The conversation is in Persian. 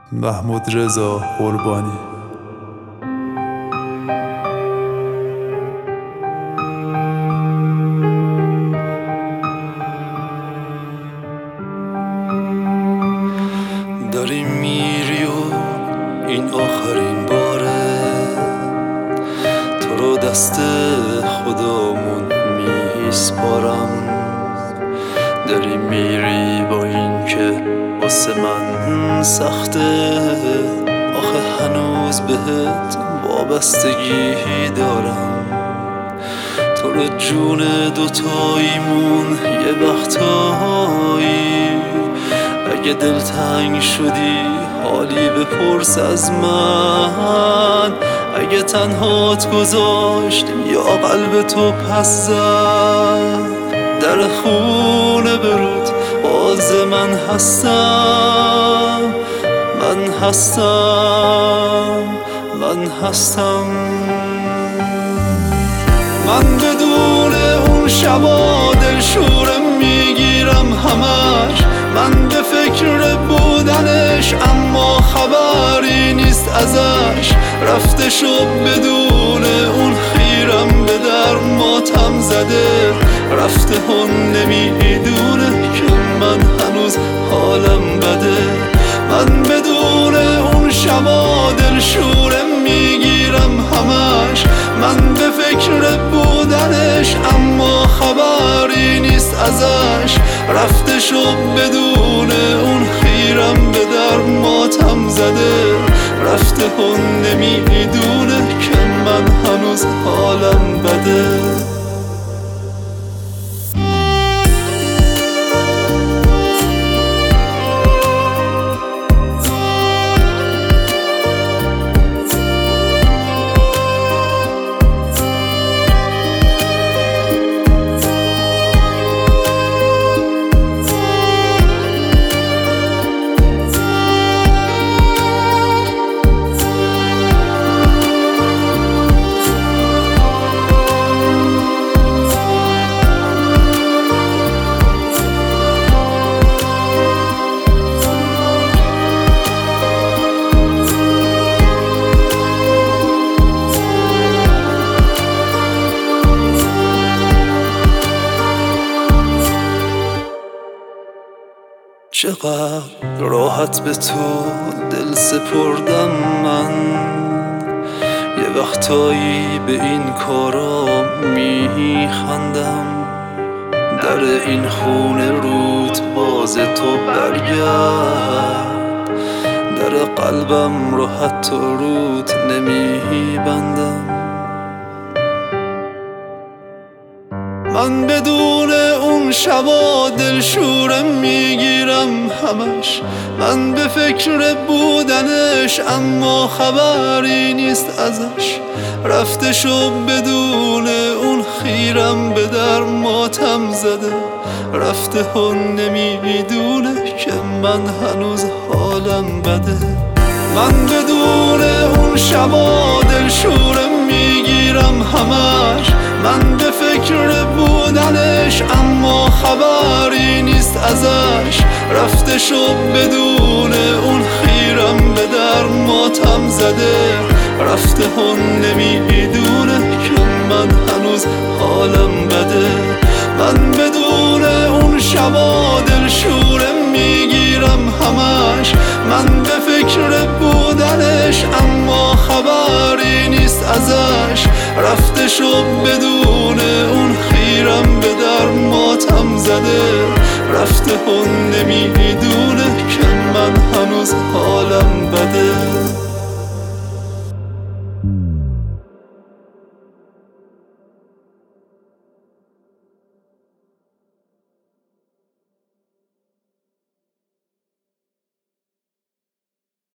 محمود رضا قربانی. داری میری و این آخرین باره، تو رو دست خدامون میسپارم. داری میری با این که واسه من سخته، آخه هنوز بهت وابستگی دارم. تو رو جون دوتاییمون یه وقتایی اگه دلتنگ شدی حالی بپرس از من. اگه تنهات گذاشت یا قلب تو پس زد، در خونه برود باز من هستم. من هستم من بدون اون شبا دلشورم میگیرم همش. من به فکر بودنش اما خبری نیست ازش. رفته شد بدون اون خیرم به در ماتم زده. رفته هن نمیدونه که من هنوز حالم بده. من بدون اون شبا دلشورم میگیرم همش. من به فکر بودنش اما خبری نیست ازش. رفته شد بدون اون خیرم به در ماتم زده. رفته هن نمیدونه که من هنوز حالم بده. چقدر راحت به تو دل سپردم من. یه وقتایی به این کارا میخندم. در این خونه رود باز تو برگرد. در قلبم رو حتی رود نمیبندم. من بدون اون شبا دلشورم میگیرم همش. من به فکر بودنش اما خبری نیست ازش. رفته شد بدون اون خیرم به در ماتم زده. رفته هن نمیدونه که من هنوز حالم بده. من بدون اون شبا دلشورم میگیرم همش. من به فکر بودنش اما خبری نیست ازش. رفته شد بدون اون خیرم به در ماتم زده. رفته هن نمیدونه که من هنوز حالم بده. من بدون اون شبا دلشورم میگیرم همش. من به فکر بودنش اما خبری نیست ازش. رفته شد بدون اون خیرم به در ماتم زده. رفته هن نمیدونه که من هنوز حالم بده.